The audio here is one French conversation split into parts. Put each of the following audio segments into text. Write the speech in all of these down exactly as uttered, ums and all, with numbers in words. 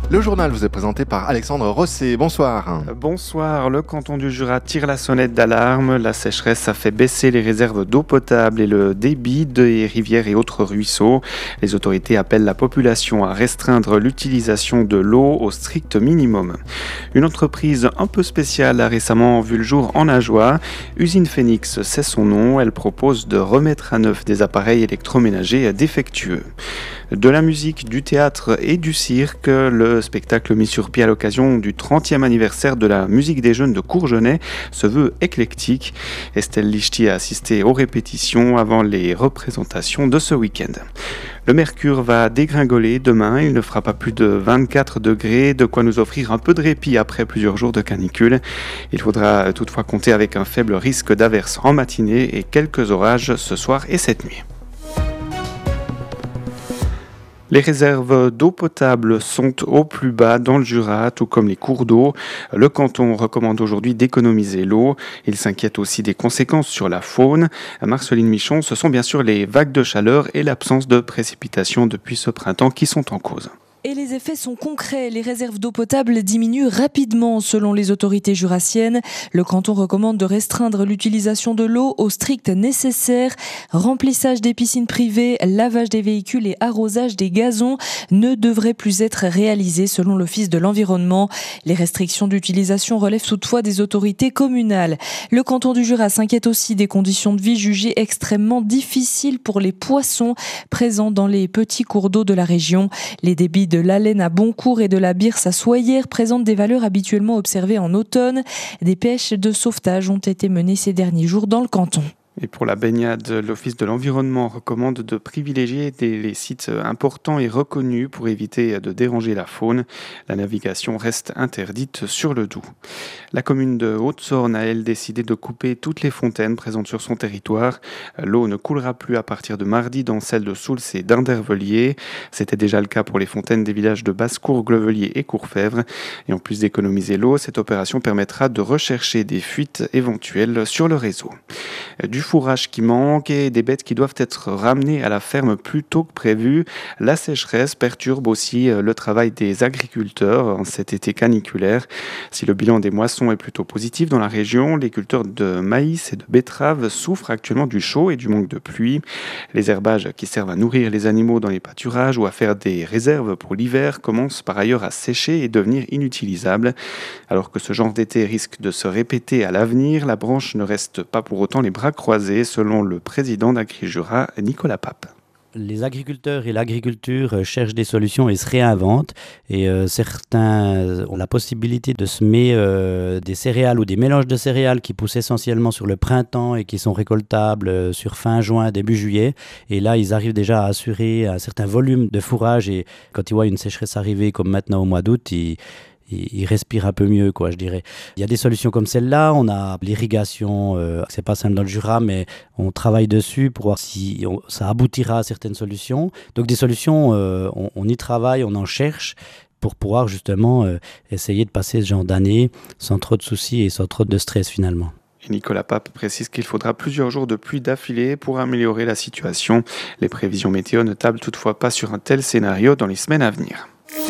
Le journal vous est présenté par Alexandre Rosset. Bonsoir. Bonsoir, le canton du Jura tire la sonnette d'alarme. La sécheresse a fait baisser les réserves d'eau potable et le débit des rivières et autres ruisseaux. Les autorités appellent la population à restreindre l'utilisation de l'eau au strict minimum. Une entreprise un peu spéciale a récemment vu le jour en Ajoie. Usine Phoenix, c'est son nom. Elle propose de remettre à neuf des appareils électroménagers défectueux. De la musique, du théâtre et du cirque, le spectacle mis sur pied à l'occasion du trentième anniversaire de la musique des jeunes de Courgenay se veut éclectique. Estelle Lichty a assisté aux répétitions avant les représentations de ce week-end. Le mercure va dégringoler demain, il ne fera pas plus de vingt-quatre degrés, de quoi nous offrir un peu de répit après plusieurs jours de canicule. Il faudra toutefois compter avec un faible risque d'averse en matinée et quelques orages ce soir et cette nuit. Les réserves d'eau potable sont au plus bas dans le Jura, tout comme les cours d'eau. Le canton recommande aujourd'hui d'économiser l'eau. Il s'inquiète aussi des conséquences sur la faune. Marceline Michon, ce sont bien sûr les vagues de chaleur et l'absence de précipitations depuis ce printemps qui sont en cause. Et les effets sont concrets. Les réserves d'eau potable diminuent rapidement selon les autorités jurassiennes. Le canton recommande de restreindre l'utilisation de l'eau au strict nécessaire. Remplissage des piscines privées, lavage des véhicules et arrosage des gazons ne devraient plus être réalisés selon l'Office de l'environnement. Les restrictions d'utilisation relèvent toutefois des autorités communales. Le canton du Jura s'inquiète aussi des conditions de vie jugées extrêmement difficiles pour les poissons présents dans les petits cours d'eau de la région. Les débits de de l'Alène à Boncourt et de la Birse à Soyères présentent des valeurs habituellement observées en automne. Des pêches de sauvetage ont été menées ces derniers jours dans le canton. Et pour la baignade, l'Office de l'environnement recommande de privilégier des, les sites importants et reconnus pour éviter de déranger la faune. La navigation reste interdite sur le Doubs. La commune de Haute-Sorne a, elle, décidé de couper toutes les fontaines présentes sur son territoire. L'eau ne coulera plus à partir de mardi dans celles de Souls et d'Indervelier. C'était déjà le cas pour les fontaines des villages de Basse-Cour, Glevelier et Courfèvre. Et en plus d'économiser l'eau, cette opération permettra de rechercher des fuites éventuelles sur le réseau. Du fourrage qui manque et des bêtes qui doivent être ramenées à la ferme plus tôt que prévu. La sécheresse perturbe aussi le travail des agriculteurs en cet été caniculaire. Si le bilan des moissons est plutôt positif dans la région, les culteurs de maïs et de betteraves souffrent actuellement du chaud et du manque de pluie. Les herbages qui servent à nourrir les animaux dans les pâturages ou à faire des réserves pour l'hiver commencent par ailleurs à sécher et devenir inutilisables. Alors que ce genre d'été risque de se répéter à l'avenir, la branche ne reste pas pour autant les bras croisés, selon le président d'Agri-Jura, Nicolas Pape. Les agriculteurs et l'agriculture cherchent des solutions et se réinventent. Et euh, certains ont la possibilité de semer euh, des céréales ou des mélanges de céréales qui poussent essentiellement sur le printemps et qui sont récoltables euh, sur fin juin, début juillet. Et là, ils arrivent déjà à assurer un certain volume de fourrage. Et quand ils voient une sécheresse arriver comme maintenant au mois d'août, ils il respire un peu mieux, quoi, je dirais. Il y a des solutions comme celle-là. On a l'irrigation, euh, c'est pas simple dans le Jura, mais on travaille dessus pour voir si on, ça aboutira à certaines solutions. Donc des solutions, euh, on, on y travaille, on en cherche pour pouvoir justement euh, essayer de passer ce genre d'année sans trop de soucis et sans trop de stress finalement. Et Nicolas Pape précise qu'il faudra plusieurs jours de pluie d'affilée pour améliorer la situation. Les prévisions météo ne tablent toutefois pas sur un tel scénario dans les semaines à venir.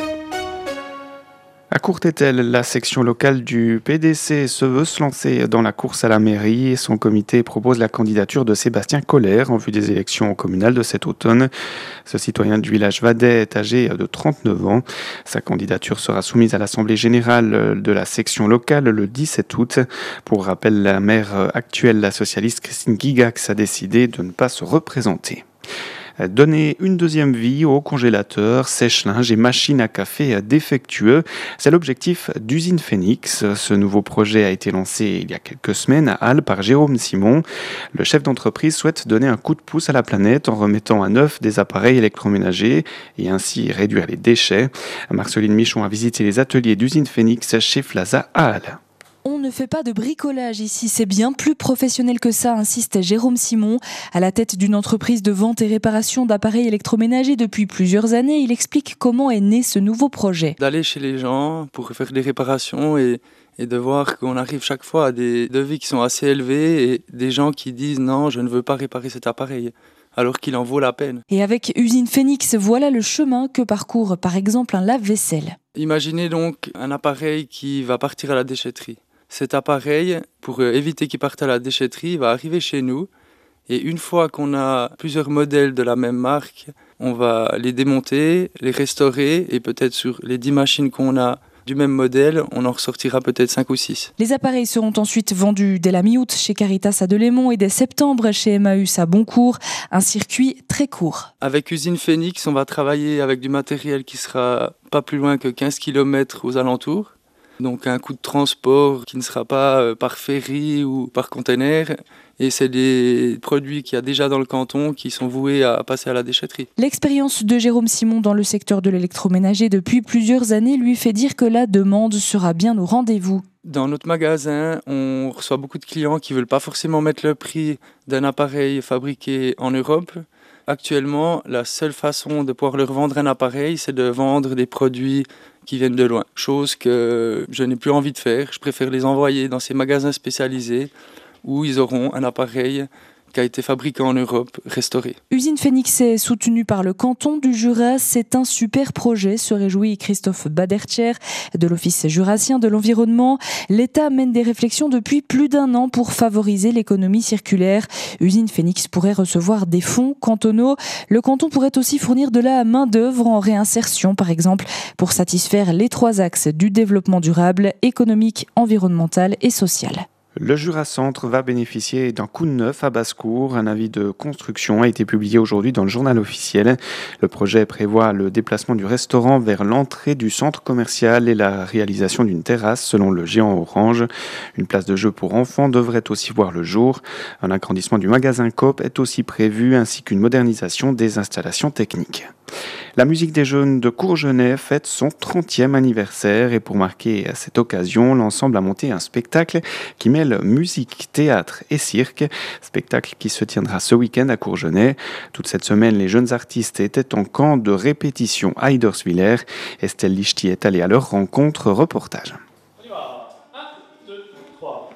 À Courtételle, la section locale du P D C se veut se lancer dans la course à la mairie et son comité propose la candidature de Sébastien Colère en vue des élections communales de cet automne. Ce citoyen du village Vadet est âgé de trente-neuf ans. Sa candidature sera soumise à l'Assemblée générale de la section locale le dix-sept août. Pour rappel, la maire actuelle, la socialiste Christine Guigax, a décidé de ne pas se représenter. Donner une deuxième vie aux congélateurs, sèche-linge et machines à café défectueux. C'est l'objectif d'Usine Phoenix. Ce nouveau projet a été lancé il y a quelques semaines à Halle par Jérôme Simon. Le chef d'entreprise souhaite donner un coup de pouce à la planète en remettant à neuf des appareils électroménagers et ainsi réduire les déchets. Marceline Michon a visité les ateliers d'Usine Phoenix chez Flaza à Halle. On ne fait pas de bricolage ici, c'est bien plus professionnel que ça, insiste Jérôme Simon. À la tête d'une entreprise de vente et réparation d'appareils électroménagers depuis plusieurs années, il explique comment est né ce nouveau projet. D'aller chez les gens pour faire des réparations et, et de voir qu'on arrive chaque fois à des devis qui sont assez élevés et des gens qui disent non, je ne veux pas réparer cet appareil. alors qu'il en vaut la peine. Et avec Usine Phoenix, voilà le chemin que parcourt par exemple un lave-vaisselle. Imaginez donc un appareil qui va partir à la déchetterie. Cet appareil, pour éviter qu'il parte à la déchetterie, va arriver chez nous. Et une fois qu'on a plusieurs modèles de la même marque, on va les démonter, les restaurer et peut-être sur les dix machines qu'on a du même modèle, on en ressortira peut-être cinq ou six. Les appareils seront ensuite vendus dès la mi-août chez Caritas à Delémont et dès septembre chez Emmaüs à Boncourt. Un circuit très court. Avec Usine Phoenix, on va travailler avec du matériel qui sera pas plus loin que quinze kilomètres aux alentours. Donc un coût de transport qui ne sera pas par ferry ou par container. Et c'est des produits qu'il y a déjà dans le canton qui sont voués à passer à la déchetterie. L'expérience de Jérôme Simon dans le secteur de l'électroménager depuis plusieurs années lui fait dire que la demande sera bien au rendez-vous. Dans notre magasin, on reçoit beaucoup de clients qui ne veulent pas forcément mettre le prix d'un appareil fabriqué en Europe. Actuellement, la seule façon de pouvoir leur vendre un appareil, c'est de vendre des produits qui viennent de loin. Chose que je n'ai plus envie de faire. Je préfère les envoyer dans ces magasins spécialisés où ils auront un appareil qui a été fabriqué en Europe, restauré. Usine Phoenix est soutenue par le canton du Jura. C'est un super projet, se réjouit Christophe Badertcher de l'Office jurassien de l'environnement. L'État mène des réflexions depuis plus d'un an pour favoriser l'économie circulaire. Usine Phoenix pourrait recevoir des fonds cantonaux. Le canton pourrait aussi fournir de la main-d'œuvre en réinsertion, par exemple, pour satisfaire les trois axes du développement durable, économique, environnemental et social. Le Jura Centre va bénéficier d'un coup de neuf à Basse-Cour. Un avis de construction a été publié aujourd'hui dans le journal officiel. Le projet prévoit le déplacement du restaurant vers l'entrée du centre commercial et la réalisation d'une terrasse selon le géant Orange. Une place de jeu pour enfants devrait aussi voir le jour. Un agrandissement du magasin Coop est aussi prévu ainsi qu'une modernisation des installations techniques. La musique des jeunes de Courgenay fête son trentième anniversaire et pour marquer cette occasion, l'ensemble a monté un spectacle qui mêle musique, théâtre et cirque. Spectacle qui se tiendra ce week-end à Courgenay. Toute cette semaine, les jeunes artistes étaient en camp de répétition à Heiderswiller. Estelle Lichty est allée à leur rencontre. Reportage. On y va. un, deux, trois.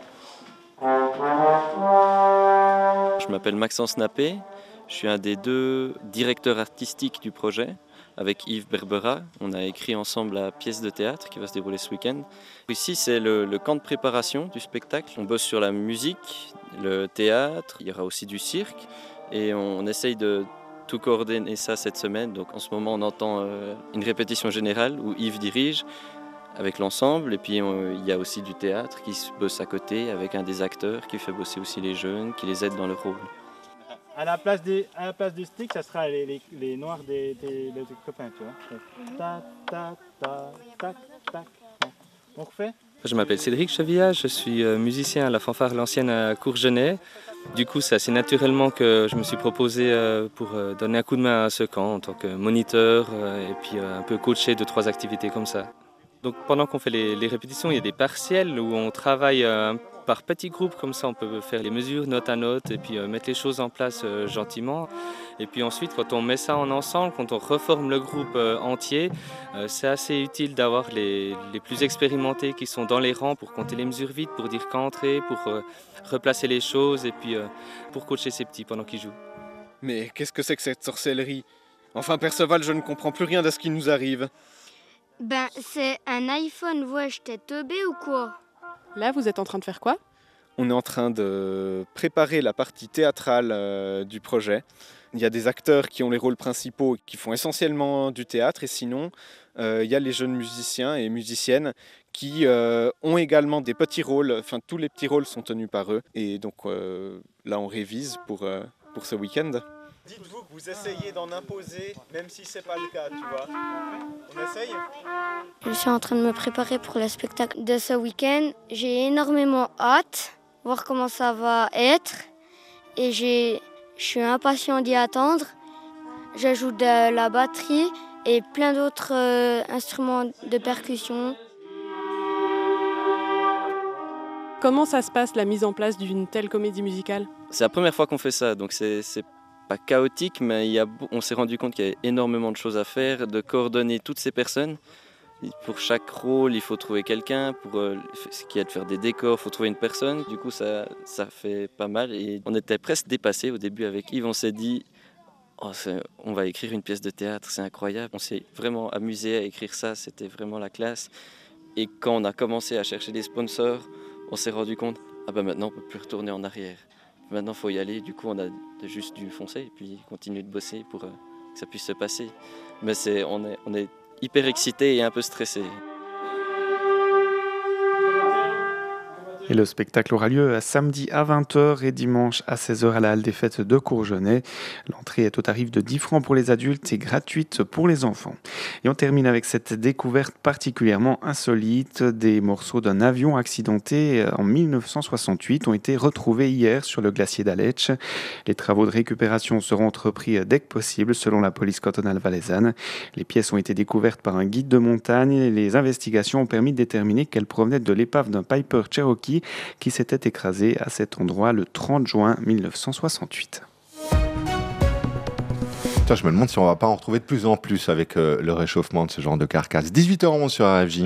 Je m'appelle Maxence Nappé. Je suis un des deux directeurs artistiques du projet. Avec Yves Berbera, on a écrit ensemble la pièce de théâtre qui va se dérouler ce week-end. Ici, c'est le, le camp de préparation du spectacle. On bosse sur la musique, le théâtre, il y aura aussi du cirque. Et on, on essaye de tout coordonner ça cette semaine. Donc en ce moment, on entend euh, une répétition générale où Yves dirige avec l'ensemble. Et puis on, il y a aussi du théâtre qui se bosse à côté avec un des acteurs qui fait bosser aussi les jeunes, qui les aide dans leur rôle. À la place des, à la place du stick, ça sera les, les, les noirs des, des, des copains, tu vois. Tac, tac, tac, tac, tac. On refait ? Je m'appelle Cédric Chevillard, je suis musicien à la fanfare L'Ancienne à Courgenay. Du coup, c'est assez naturellement que je me suis proposé pour donner un coup de main à ce camp en tant que moniteur et puis un peu coacher deux, trois activités comme ça. Donc pendant qu'on fait les, les répétitions, il y a des partiels où on travaille euh, par petits groupes, comme ça on peut faire les mesures note à note et puis euh, mettre les choses en place euh, gentiment. Et puis ensuite, quand on met ça en ensemble, quand on reforme le groupe euh, entier, euh, c'est assez utile d'avoir les, les plus expérimentés qui sont dans les rangs pour compter les mesures vite, pour dire quand entrer, pour euh, replacer les choses et puis euh, pour coacher ces petits pendant qu'ils jouent. Mais qu'est-ce que c'est que cette sorcellerie ? Enfin, Perceval, je ne comprends plus rien de ce qui nous arrive. Ben, c'est un iPhone, wesh, t'es teubé ou quoi? Là, vous êtes en train de faire quoi? On est en train de préparer la partie théâtrale euh, du projet. Il y a des acteurs qui ont les rôles principaux, qui font essentiellement du théâtre, et sinon, euh, il y a les jeunes musiciens et musiciennes qui euh, ont également des petits rôles, enfin tous les petits rôles sont tenus par eux, et donc euh, là on révise pour, euh, pour ce week-end. Dites-vous que vous essayez d'en imposer, même si c'est pas le cas, tu vois. On essaye ? Je suis en train de me préparer pour le spectacle de ce week-end. J'ai énormément hâte, voir comment ça va être. Et j'ai, je suis impatient d'y attendre. J'ajoute de la batterie et plein d'autres euh, instruments de percussion. Comment ça se passe, la mise en place d'une telle comédie musicale ? C'est la première fois qu'on fait ça, donc c'est, c'est pas chaotique, mais il y a, on s'est rendu compte qu'il y avait énormément de choses à faire, de coordonner toutes ces personnes. Pour chaque rôle, il faut trouver quelqu'un. Pour euh, ce qui est de faire des décors, il faut trouver une personne. Du coup, ça, ça fait pas mal. Et on était presque dépassés au début avec Yves. On s'est dit, oh, on va écrire une pièce de théâtre, c'est incroyable. On s'est vraiment amusé à écrire ça, c'était vraiment la classe. Et quand on a commencé à chercher des sponsors, on s'est rendu compte, ah ben maintenant on ne peut plus retourner en arrière. Maintenant il faut y aller, du coup on a juste dû foncer et puis continuer de bosser pour euh, que ça puisse se passer. Mais c'est, on, est, on est hyper excités et un peu stressés. Et le spectacle aura lieu samedi à vingt heures et dimanche à seize heures à la Halle des Fêtes de Courgenay. L'entrée est au tarif de dix francs pour les adultes et gratuite pour les enfants. Et on termine avec cette découverte particulièrement insolite. Des morceaux d'un avion accidenté en mille neuf cent soixante-huit ont été retrouvés hier sur le glacier d'Aletsch. Les travaux de récupération seront entrepris dès que possible selon la police cantonale valaisanne. Les pièces ont été découvertes par un guide de montagne et les investigations ont permis de déterminer qu'elles provenaient de l'épave d'un Piper Cherokee qui s'était écrasé à cet endroit le trente juin mille neuf cent soixante-huit. Tiens, je me demande si on ne va pas en retrouver de plus en plus avec euh, le réchauffement de ce genre de carcasse. dix-huit heures onze sur R F J.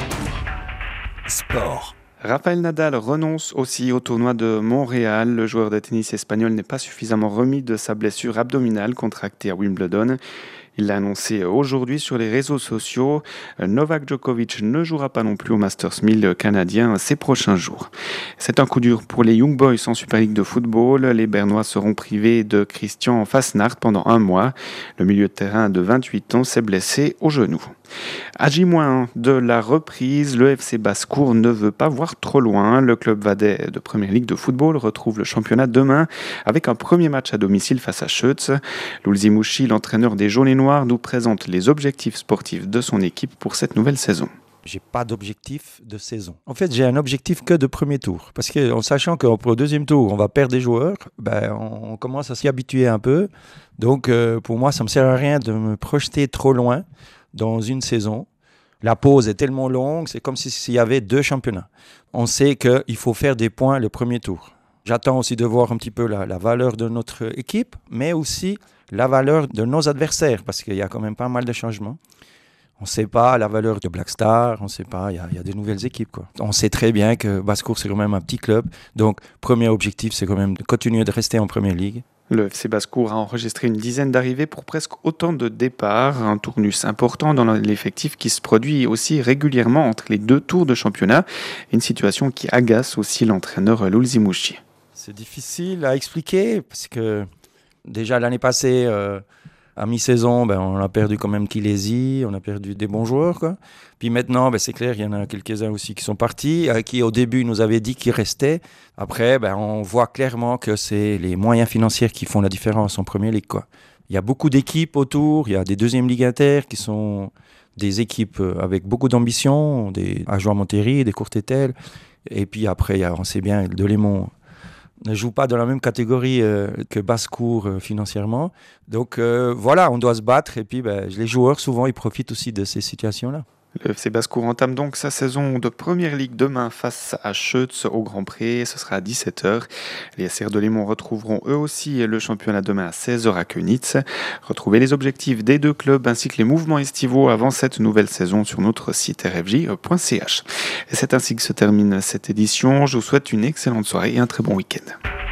Sport. Rafael Nadal renonce aussi au tournoi de Montréal. Le joueur de tennis espagnol n'est pas suffisamment remis de sa blessure abdominale contractée à Wimbledon. Il l'a annoncé aujourd'hui sur les réseaux sociaux. Novak Djokovic ne jouera pas non plus au Masters mille canadien ces prochains jours. C'est un coup dur pour les Young Boys en Super League de football. Les Bernois seront privés de Christian Fasnacht pendant un mois. Le milieu de terrain de vingt-huit ans s'est blessé au genou. À J un de la reprise, le F C Basse-Cour ne veut pas voir trop loin. Le club vadais de Première Ligue de football retrouve le championnat demain avec un premier match à domicile face à Scheutz. Lulzimouchi, l'entraîneur des Jaunes et Noirs, nous présente les objectifs sportifs de son équipe pour cette nouvelle saison. J'ai pas d'objectif de saison. En fait, j'ai un objectif que de premier tour. Parce qu'en sachant qu'au deuxième tour, on va perdre des joueurs, ben, on commence à s'y habituer un peu. Donc, euh, pour moi, ça ne me sert à rien de me projeter trop loin dans une saison. La pause est tellement longue, c'est comme s'il y avait deux championnats. On sait qu'il faut faire des points le premier tour. J'attends aussi de voir un petit peu la, la valeur de notre équipe, mais aussi la valeur de nos adversaires, parce qu'il y a quand même pas mal de changements. On ne sait pas la valeur de Black Star, on ne sait pas, il y a, il y a des nouvelles équipes, quoi. On sait très bien que Basse-Cour, c'est quand même un petit club. Donc, premier objectif, c'est quand même de continuer de rester en Première Ligue. Le F C Basse-Cour a enregistré une dizaine d'arrivées pour presque autant de départs, un tournus important dans l'effectif qui se produit aussi régulièrement entre les deux tours de championnat, une situation qui agace aussi l'entraîneur Lulzimouchi. C'est difficile à expliquer parce que déjà l'année passée, euh, à mi-saison, ben, on a perdu quand même Kilesi, on a perdu des bons joueurs, quoi. Puis maintenant, ben, c'est clair, il y en a quelques-uns aussi qui sont partis, euh, qui au début nous avaient dit qu'ils restaient. Après, ben, on voit clairement que c'est les moyens financiers qui font la différence en Première Ligue, quoi. Il y a beaucoup d'équipes autour, il y a des deuxièmes ligues inter qui sont des équipes avec beaucoup d'ambition, des Ajoie-Montéry, des Courtételles. Et puis après, il y a, on sait bien, Delémont ne joue pas dans la même catégorie euh, que Basse-Cour euh, financièrement. Donc euh, voilà, on doit se battre. Et puis ben, les joueurs, souvent, ils profitent aussi de ces situations-là. Le F C Basse-Cour entame donc sa saison de Première Ligue demain face à Scheutz au Grand Pré. Ce sera à dix-sept heures. Les S R de Lémont retrouveront eux aussi le championnat demain à seize heures à Könitz. Retrouvez les objectifs des deux clubs ainsi que les mouvements estivaux avant cette nouvelle saison sur notre site r f j point c h. Et c'est ainsi que se termine cette édition. Je vous souhaite une excellente soirée et un très bon week-end.